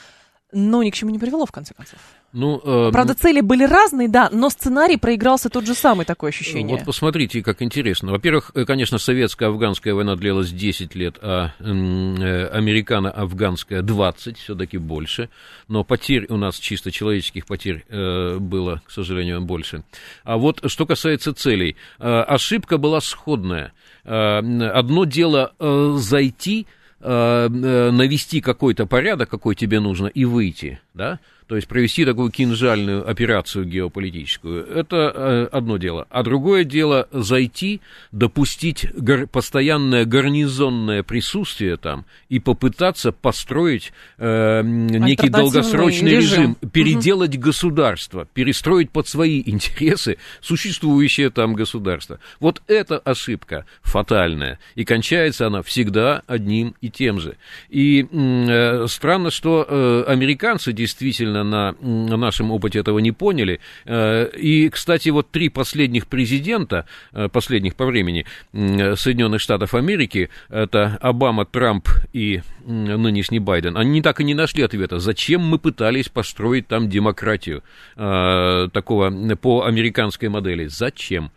Но ни к чему не привело, в конце концов. Ну, э, Правда, цели были разные, да, но сценарий проигрался тот же самый, такое ощущение. Вот посмотрите, как интересно. Во-первых, конечно, советско-афганская война длилась десять лет, а э, американо-афганская двадцать, все-таки больше. Но потерь у нас, чисто человеческих потерь, э, было, к сожалению, больше. А вот что касается целей. Э, ошибка была сходная. Э, одно дело э, зайти, э, навести какой-то порядок, какой тебе нужно, и выйти, да? То есть провести такую кинжальную операцию геополитическую, это э, одно дело. А другое дело зайти, допустить гар- постоянное гарнизонное присутствие там и попытаться построить э, некий долгосрочный режим, режим переделать угу. государство, перестроить под свои интересы существующее там государство. Вот это ошибка фатальная, и кончается она всегда одним и тем же. И э, странно, что э, американцы действительно на нашем опыте этого не поняли. И, кстати, вот три последних президента, последних по времени Соединенных Штатов Америки, это Обама, Трамп и нынешний Байден, они так и не нашли ответа, зачем мы пытались построить там демократию такого по американской модели. Зачем?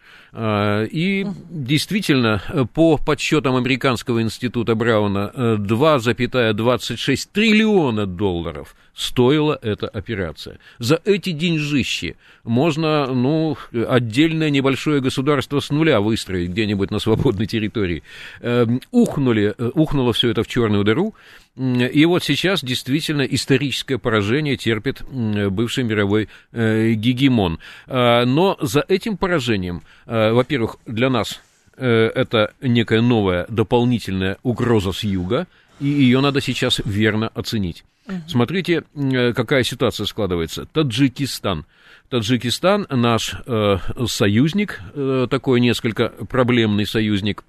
И действительно, по подсчетам Американского института Брауна, два целых двадцать шесть триллиона долларов стоила эта операция. За эти деньжищи можно, ну, отдельное небольшое государство с нуля выстроить где-нибудь на свободной территории. Ухнули, ухнуло все это в черную дыру. И вот сейчас действительно историческое поражение терпит бывший мировой гегемон. Но за этим поражением, во-первых, для нас это некая новая дополнительная угроза с юга, и ее надо сейчас верно оценить. Смотрите, какая ситуация складывается. Таджикистан. Таджикистан наш э, союзник, э, такой несколько проблемный союзник.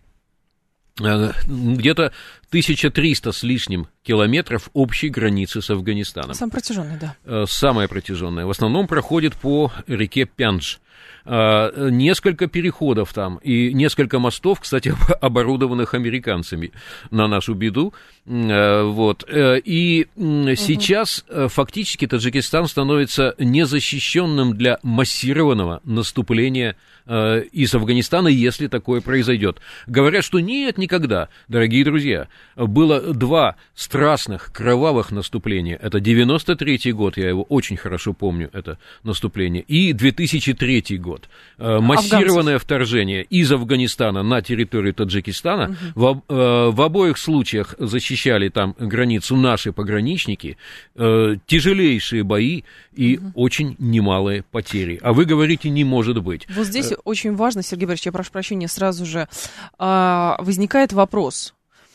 Где-то тысяча триста с лишним километров общей границы с Афганистаном. Самая протяженная, да. Самая протяженная. В основном проходит по реке Пяндж. Несколько переходов там и несколько мостов, кстати, оборудованных американцами, на нашу беду. Вот. И сейчас угу. фактически Таджикистан становится незащищенным для массированного наступления из Афганистана, если такое произойдет. Говорят, что нет, никогда. Дорогие друзья, было два страстных, кровавых наступления. Это девяносто третий год, я его очень хорошо помню, это наступление, и две тысячи третий год. Массированное Афганцев. Вторжение из Афганистана на территорию Таджикистана. Угу. В, в обоих случаях защищали там границу наши пограничники. Тяжелейшие бои и угу. очень немалые потери. А вы говорите, не может быть. Вот здесь очень важно, Сергей Борисович, я прошу прощения, сразу же а, возникает вопрос.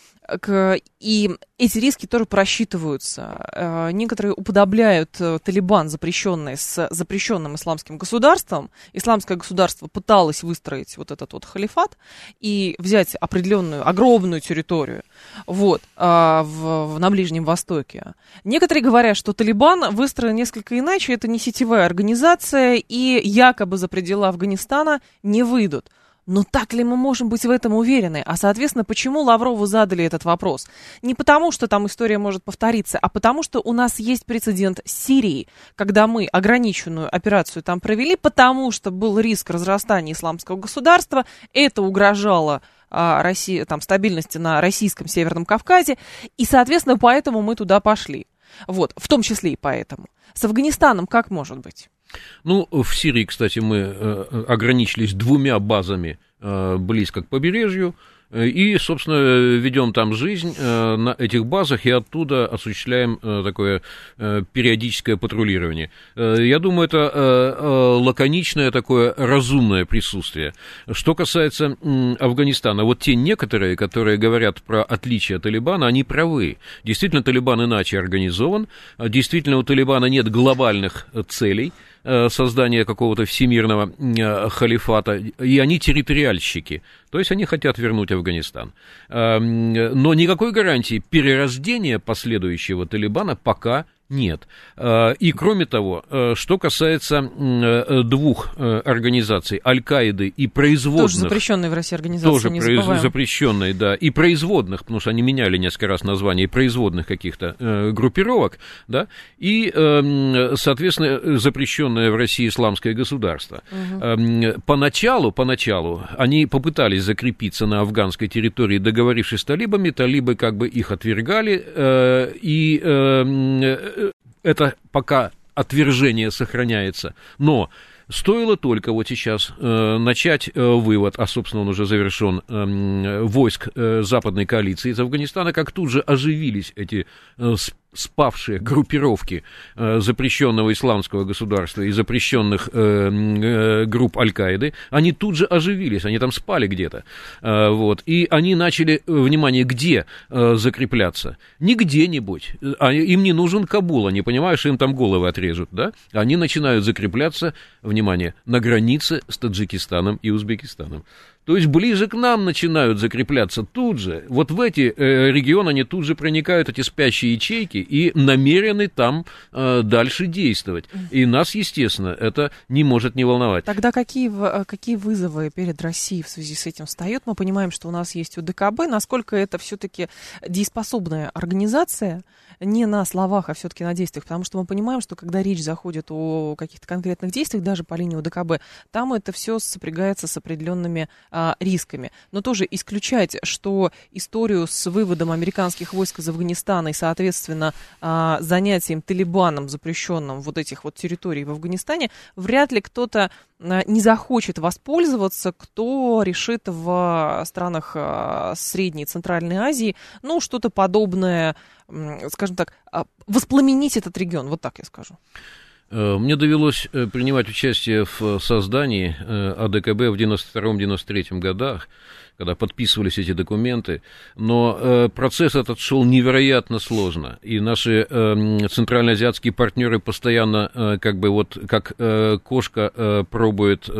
И эти риски тоже просчитываются. Некоторые уподобляют Талибан, запрещенный с запрещенным исламским государством. Исламское государство пыталось выстроить вот этот вот халифат и взять определенную, огромную территорию вот, в, на Ближнем Востоке. Некоторые говорят, что Талибан выстроен несколько иначе, это не сетевая организация, и якобы за пределы Афганистана не выйдут. Но так ли мы можем быть в этом уверены? А, соответственно, почему Лаврову задали этот вопрос? Не потому, что там история может повториться, а потому, что у нас есть прецедент с Сирией, когда мы ограниченную операцию там провели, потому что был риск разрастания исламского государства, это угрожало а, России, там, стабильности на российском Северном Кавказе, и, соответственно, поэтому мы туда пошли. Вот, в том числе и поэтому. С Афганистаном как может быть? Ну, в Сирии, кстати, мы э, ограничились двумя базами э, близко к побережью и, собственно, ведем там жизнь э, на этих базах и оттуда осуществляем э, такое э, периодическое патрулирование. Э, я думаю, это э, э, лаконичное такое разумное присутствие. Что касается э, Афганистана, вот те некоторые, которые говорят про отличие Талибана, они правы. Действительно, Талибан иначе организован, действительно, у Талибана нет глобальных целей создания какого-то всемирного халифата, и они территориальщики, то есть они хотят вернуть Афганистан. Но никакой гарантии перерождения последующего Талибана пока Нет. И кроме того, что касается двух организаций, Аль-Каиды и производных... Тоже запрещенные в России организации, тоже не произ... забываем. запрещенные, да, и производных, потому что они меняли несколько раз название, и производных каких-то э, группировок, да, и, э, соответственно, запрещенное в России исламское государство. Угу. Э, поначалу, поначалу они попытались закрепиться на афганской территории, договорившись с талибами, талибы как бы их отвергали, э, и... Э, это пока отвержение сохраняется, но стоило только вот сейчас э, начать э, вывод, а, собственно, он уже завершен, э, войск э, западной коалиции из Афганистана, как тут же оживились эти э, спавшие группировки э, запрещенного исламского государства и запрещенных э, э, групп Аль-Каиды, они тут же оживились, они там спали где-то, э, вот, и они начали, внимание, где э, закрепляться? Не где-нибудь, а им не нужен Кабул, они понимают, что им там головы отрежут, да, они начинают закрепляться, внимание, на границе с Таджикистаном и Узбекистаном. То есть ближе к нам начинают закрепляться тут же. Вот в эти э, регионы они тут же проникают, эти спящие ячейки, и намерены там э, дальше действовать. И нас, естественно, это не может не волновать. Тогда какие, какие вызовы перед Россией в связи с этим встают? Мы понимаем, что у нас есть ОДКБ. Насколько это все-таки дееспособная организация? Не на словах, а все-таки на действиях. Потому что мы понимаем, что когда речь заходит о каких-то конкретных действиях, даже по линии ОДКБ, там это все сопрягается с определенными а, рисками. Но тоже исключать, что историю с выводом американских войск из Афганистана и, соответственно, а, занятием Талибаном, запрещенным вот этих вот территорий в Афганистане, вряд ли кто-то а, не захочет воспользоваться, кто решит в странах а, Средней и Центральной Азии, ну, что-то подобное, скажем так, воспламенить этот регион, вот так я скажу. Мне довелось принимать участие в создании АДКБ в девяносто втором — девяносто третьем годах, когда подписывались эти документы, но процесс этот шел невероятно сложно, и наши центральноазиатские партнеры постоянно, как бы вот, как кошка пробует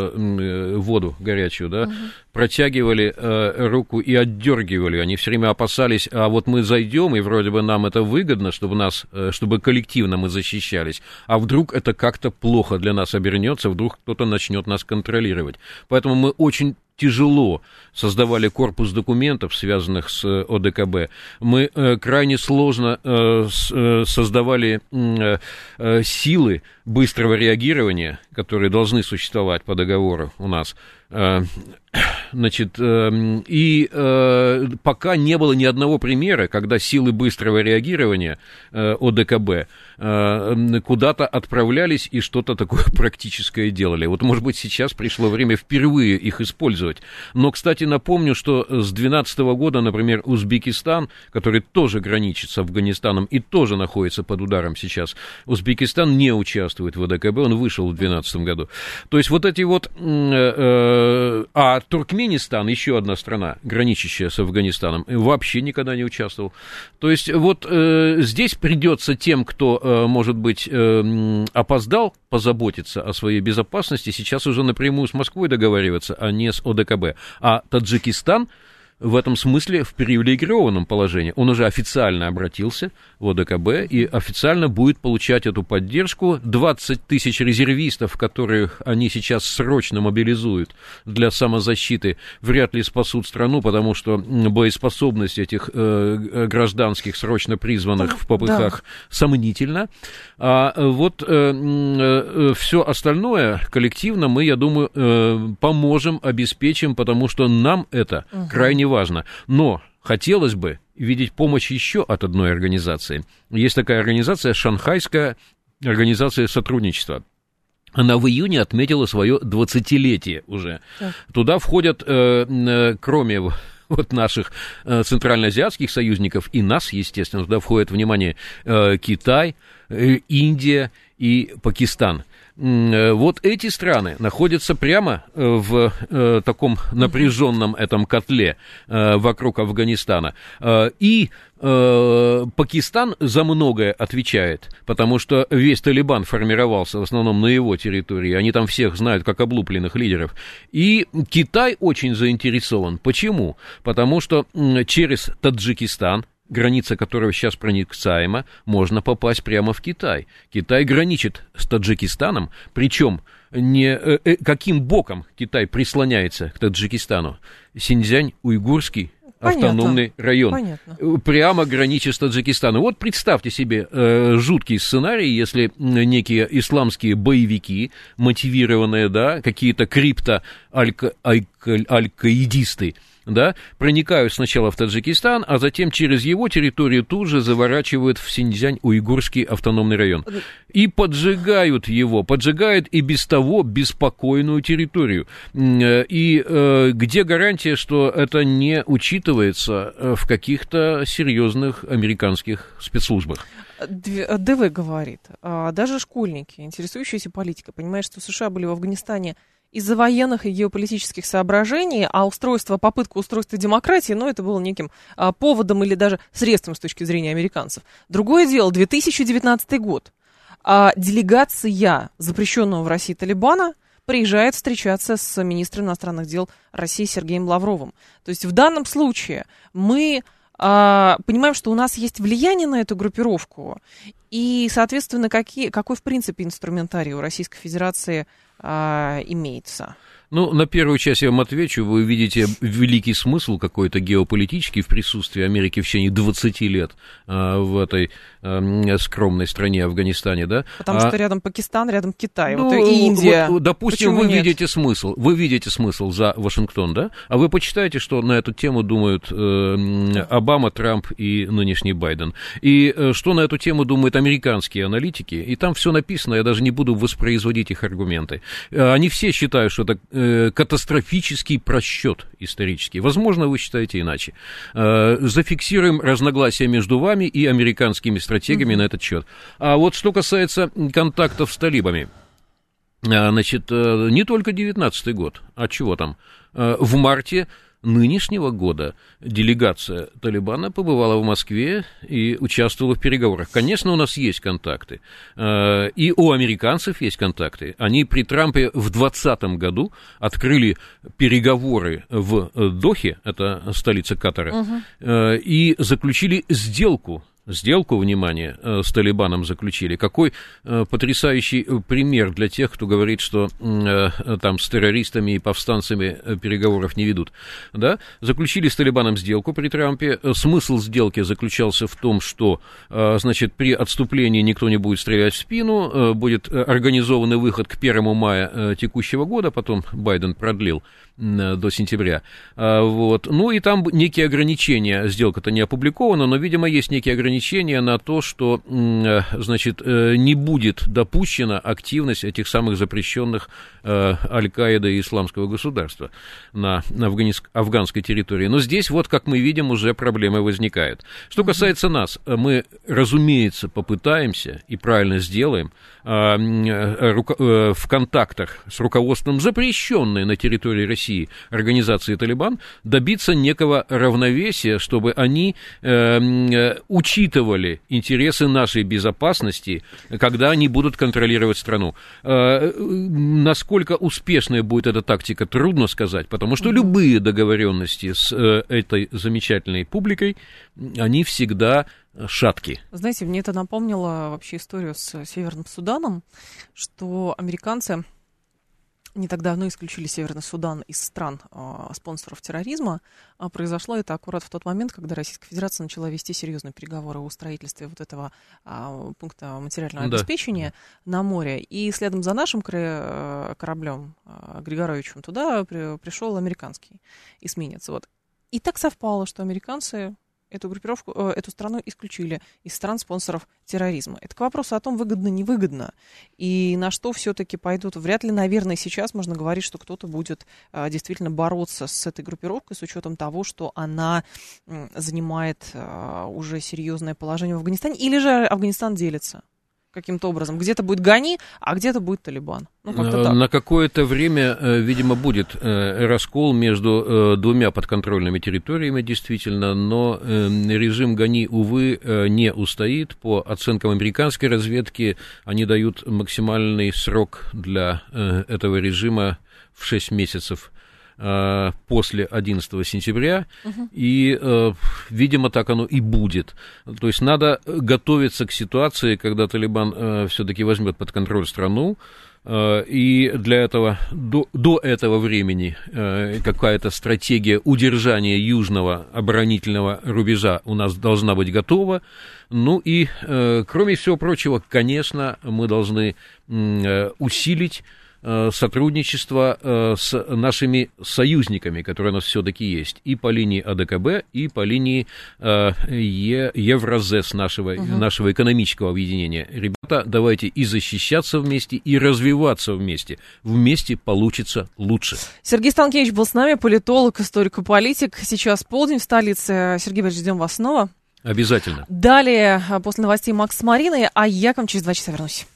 воду горячую, да, угу. протягивали руку и отдергивали, они все время опасались, а вот мы зайдем, и вроде бы нам это выгодно, чтобы нас, чтобы коллективно мы защищались, а вдруг это как-то плохо для нас обернется, вдруг кто-то начнет нас контролировать. Поэтому мы очень тяжело создавали корпус документов, связанных с ОДКБ. Мы э, крайне сложно э, с, э, создавали э, э, силы быстрого реагирования, которые должны существовать по договору у нас. Э, значит, э, и э, пока не было ни одного примера, когда силы быстрого реагирования э, ОДКБ э, куда-то отправлялись и что-то такое практическое делали. Вот, может быть, сейчас пришло время впервые их использовать. Но, кстати, напомню, что с две тысячи двенадцатого года, например, Узбекистан, который тоже граничит с Афганистаном и тоже находится под ударом сейчас, Узбекистан не участвует в ОДКБ, он вышел в две тысячи двенадцатом году. То есть вот эти вот... Э, а Туркменистан, еще одна страна, граничащая с Афганистаном, вообще никогда не участвовал. То есть вот э, здесь придется тем, кто, э, может быть, э, опоздал позаботиться о своей безопасности, сейчас уже напрямую с Москвой договариваться, а не с ОДКБ. А Таджикистан в этом смысле в привилегированном положении. Он уже официально обратился в ОДКБ и официально будет получать эту поддержку. двадцать тысяч резервистов, которых они сейчас срочно мобилизуют для самозащиты, вряд ли спасут страну, потому что боеспособность этих э, гражданских срочно призванных в ППХ да. сомнительна. А вот э, э, все остальное коллективно мы, я думаю, э, поможем, обеспечим, потому что нам это угу. крайне важно. Но хотелось бы видеть помощь еще от одной организации. Есть такая организация, Шанхайская организация сотрудничества. Она в июне отметила свое двадцатилетие уже. Так. Туда входят, э, э, кроме вот наших э, центральноазиатских союзников и нас, естественно, туда входят, внимание, э, Китай, э, Индия и Пакистан. Вот эти страны находятся прямо в э, таком напряженном этом котле э, вокруг Афганистана. Э, и э, Пакистан за многое отвечает, потому что весь Талибан формировался в основном на его территории. Они там всех знают как облупленных лидеров. И Китай очень заинтересован. Почему? Потому что через Таджикистан, граница которого сейчас проницаема, можно попасть прямо в Китай. Китай граничит с Таджикистаном, причем не, э, э, каким боком Китай прислоняется к Таджикистану? Синьцзянь-Уйгурский автономный Понятно. район. Понятно. Прямо граничит с Таджикистаном. Вот представьте себе э, жуткий сценарий, если некие исламские боевики, мотивированные, да, какие-то крипто-аль-каидисты, да, проникают сначала в Таджикистан, а затем через его территорию тут же заворачивают в Синьцзянь-Уйгурский автономный район. И поджигают его, поджигают и без того беспокойную территорию. И э, где гарантия, что это не учитывается в каких-то серьезных американских спецслужбах? ДВ говорит, даже школьники, интересующиеся политикой, понимают, что США были в Афганистане из-за военных и геополитических соображений, а устройство, попытка устройства демократии, ну, это было неким а, поводом или даже средством с точки зрения американцев. Другое дело, две тысячи девятнадцатый год. А, делегация запрещенного в России Талибана приезжает встречаться с министром иностранных дел России Сергеем Лавровым. То есть в данном случае мы а, понимаем, что у нас есть влияние на эту группировку, и, соответственно, какие, какой, в принципе, инструментарий у Российской Федерации а, имеется? Ну, на первую часть я вам отвечу. Вы видите великий смысл какой-то геополитический в присутствии Америки в течение двадцати лет а, в этой а, скромной стране Афганистане, да? Потому а, что рядом Пакистан, рядом Китай, ну, вот и Индия. Вот, допустим, Почему вы нет? видите смысл, вы видите смысл за Вашингтон, да? А вы почитайте, что на эту тему думают э, Обама, Трамп и нынешний Байден. И э, что на эту тему думают американские аналитики. И там все написано, я даже не буду воспроизводить их аргументы. Э, они все считают, что это э, катастрофический просчет исторический. Возможно, вы считаете иначе. Э, зафиксируем разногласия между вами и американскими стратегами mm-hmm. на этот счет. А вот что касается контактов с талибами. Значит, не только девятнадцатый год, а чего там? В марте нынешнего года делегация Талибана побывала в Москве и участвовала в переговорах. Конечно, у нас есть контакты. И у американцев есть контакты. Они при Трампе в двадцатом году открыли переговоры в Дохе, это столица Катара, угу. и заключили сделку. Сделку, внимание, с Талибаном заключили. Какой э, потрясающий пример для тех, кто говорит, что э, там с террористами и повстанцами переговоров не ведут. Да? Заключили с Талибаном сделку при Трампе. Смысл сделки заключался в том, что, э, значит, при отступлении никто не будет стрелять в спину, э, будет организованный выход к первому мая э, текущего года, потом Байден продлил до сентября. Вот. Ну и там некие ограничения, сделка-то не опубликована, но, видимо, есть некие ограничения на то, что, значит, не будет допущена активность этих самых запрещенных Аль-Каиды и Исламского государства на, на афганиск, афганской территории. Но здесь, вот как мы видим, уже проблемы возникают. Что касается нас, мы, разумеется, попытаемся и правильно сделаем в контактах с руководством запрещенной на территории России организации «Талибан» добиться некого равновесия, чтобы они э, учитывали интересы нашей безопасности, когда они будут контролировать страну. Э, насколько успешной будет эта тактика, трудно сказать, потому что любые договоренности с э, этой замечательной публикой, они всегда шатки. Знаете, мне это напомнило вообще историю с Северным Суданом, что американцы не так давно исключили Северный Судан из стран а, спонсоров терроризма. А произошло это аккурат в тот момент, когда Российская Федерация начала вести серьезные переговоры о строительстве вот этого а, пункта материального да. обеспечения на море. И следом за нашим кораблем а, Григоровичем туда при, пришел американский эсминец. Вот. И так совпало, что американцы эту группировку, эту страну исключили из стран-спонсоров терроризма. Это к вопросу о том, выгодно-невыгодно. И на что все-таки пойдут. Вряд ли, наверное, сейчас можно говорить, что кто-то будет а, действительно бороться с этой группировкой с учетом того, что она м, занимает а, уже серьезное положение в Афганистане. Или же Афганистан делится каким-то образом. Где-то будет Гани, а где-то будет Талибан. Ну, как-то так. На какое-то время, видимо, будет раскол между двумя подконтрольными территориями, действительно, но режим Гани, увы, не устоит. По оценкам американской разведки, они дают максимальный срок для этого режима в шесть месяцев. после одиннадцатого сентября, угу. и, видимо, так оно и будет. То есть надо готовиться к ситуации, когда Талибан все-таки возьмет под контроль страну, и для этого, до, до этого времени какая-то стратегия удержания южного оборонительного рубежа у нас должна быть готова. Ну и, кроме всего прочего, конечно, мы должны усилить сотрудничество с нашими союзниками, которые у нас все-таки есть, и по линии АДКБ, и по линии Евразес, нашего, угу. нашего экономического объединения. Ребята, давайте и защищаться вместе, и развиваться вместе. Вместе получится лучше. Сергей Станкевич был с нами, политолог, историк и политик. Сейчас полдень в столице. Сергей Борисович, ждем вас снова. Обязательно. Далее, после новостей, Макс с Мариной, а я к вам через два часа вернусь.